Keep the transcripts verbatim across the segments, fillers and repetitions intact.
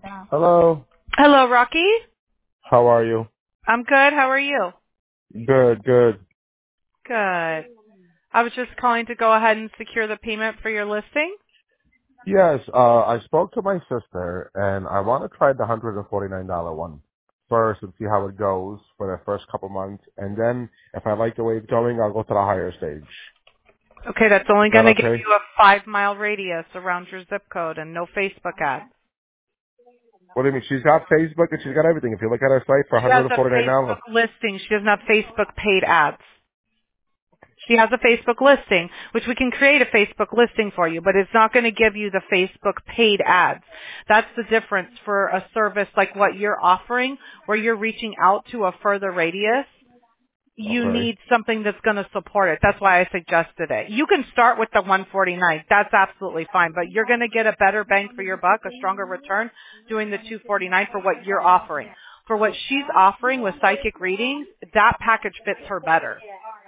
Hello. Hello, Rocky. How are you? I'm good. How are you? Good, good. Good. I was just calling to go ahead and secure the payment for your listing. Yes, uh, I spoke to my sister, and I want to try the one hundred forty-nine dollars one first and see how it goes for the first couple months, and then if I like the way it's going, I'll go to the higher stage. Okay, that's only Is that going to give okay? you a five mile radius around your zip code and no Facebook ads. What do you mean? She's got Facebook and she's got everything. If you look at her site for She has a one hundred forty-nine dollars. Facebook listing. She doesn't have Facebook paid ads. She has a Facebook listing, which we can create a Facebook listing for you, but it's not going to give you the Facebook paid ads. That's the difference for a service like what you're offering, where you're reaching out to a further radius. You Okay. need something that's going to support it. That's why I suggested it. You can start with the one forty-nine. That's absolutely fine, but you're going to get a better bang for your buck, a stronger return doing the two forty-nine for what you're offering. For what she's offering with psychic readings, that package fits her better.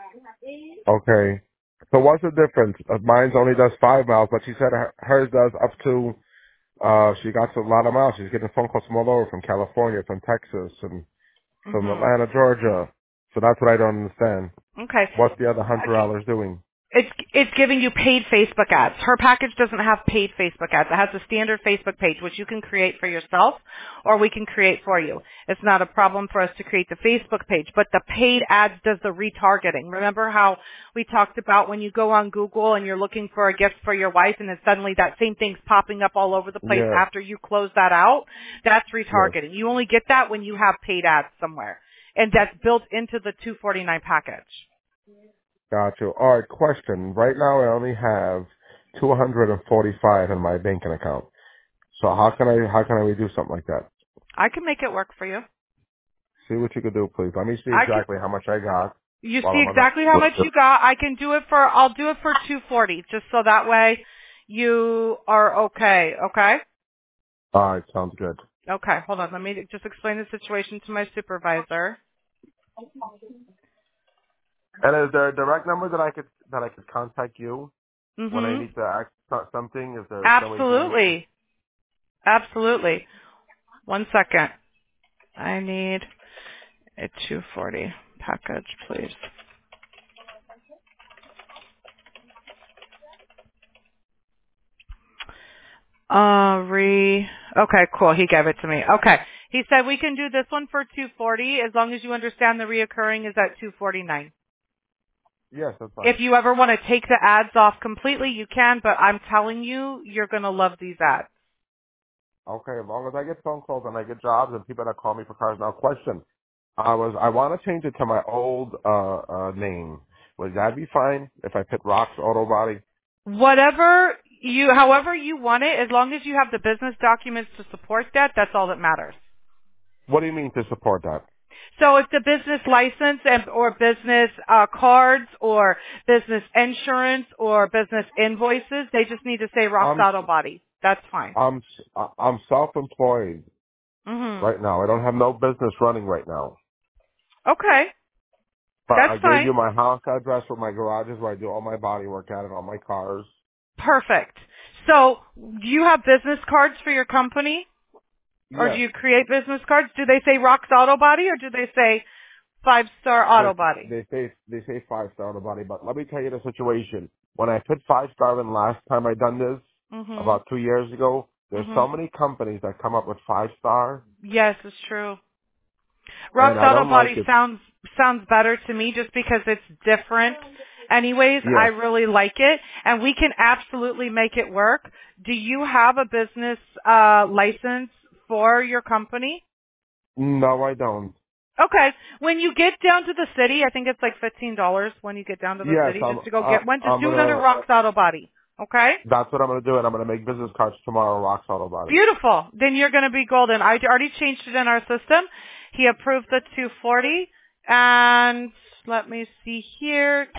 Okay. So what's the difference? Uh, Mine's only does five miles, but she said her- hers does up to, uh, she got a lot of miles. She's getting phone calls from all over, from California, from Texas, and from Mhm. Atlanta, Georgia. So that's what I don't understand. Okay. What's the other hundred dollars doing? It's it's giving you paid Facebook ads. Her package doesn't have paid Facebook ads. It has a standard Facebook page, which you can create for yourself, or we can create for you. It's not a problem for us to create the Facebook page, but the paid ads does the retargeting. Remember how we talked about when you go on Google and you're looking for a gift for your wife, and then suddenly that same thing's popping up all over the place Yeah. after you close that out? That's Yes. retargeting. You only get that when you have paid ads somewhere, and that's built into the two forty-nine package. Got you. All right. Question. Right now, I only have two hundred and forty-five in my banking account. So how can I how can I do something like that? I can make it work for you. See what you can do, please. Let me see I can. exactly how much I got You while see I'm on exactly how much the. you got. I can do it for. I'll do it for two forty, just so that way you are okay. Okay. All right. Sounds good. Okay. Hold on. Let me just explain the situation to my supervisor. And is there a direct number that I could that I could contact you when I Mhm. need to ask so- something? Is there some way for me to? Absolutely. Absolutely. One second. I need a two forty package, please. Uh, re. Okay, cool. He gave it to me. Okay. He said we can do this one for two forty as long as you understand the reoccurring is at two forty-nine. Yes, that's fine. If you ever want to take the ads off completely, you can, but I'm telling you, you're going to love these ads. Okay, as long as I get phone calls and I get jobs and people that call me for cars. Now, question. I was I want to change it to my old uh uh name. Would that be fine if I put Rocks Auto Body? Whatever you, however you want it, as long as you have the business documents to support that, that's all that matters. What do you mean to support that? So if the business license and, or business uh, cards or business insurance or business invoices, they just need to say Rocks I'm Auto Body. That's fine. I'm I'm self-employed hmm right now. I don't have no business running right now. Okay, But that's I gave fine. you my house address with my garages where I do all my body work at it, all my cars. Perfect. So do you have business cards for your company? Or do Yes, you create business cards? Do they say Rocks Auto Body or do they say Five Star they Auto Body? they say they say five star on the body. But let me tell you the situation. When I put five star in last time I done this hmm about two years ago, there's hmm so many companies that come up with five star, Yes, it's true. Rocks and I Auto don't like Body it. sounds sounds better to me just because it's different. Anyways, I Yes. really like it and we can absolutely make it work. Do you have a business uh license for your company? No, I don't. Okay. When you get down to the city, I think it's like fifteen dollars when you get down to the Yes, city I'm. just to go I, get one. Just I'm do it under gonna. Rocks Auto Body. Okay? That's what I'm gonna do, and I'm gonna make business cards tomorrow. Rocks Auto Body. Beautiful. Then you're going to be golden. I already changed it in our system. He approved the two forty. And let me see here.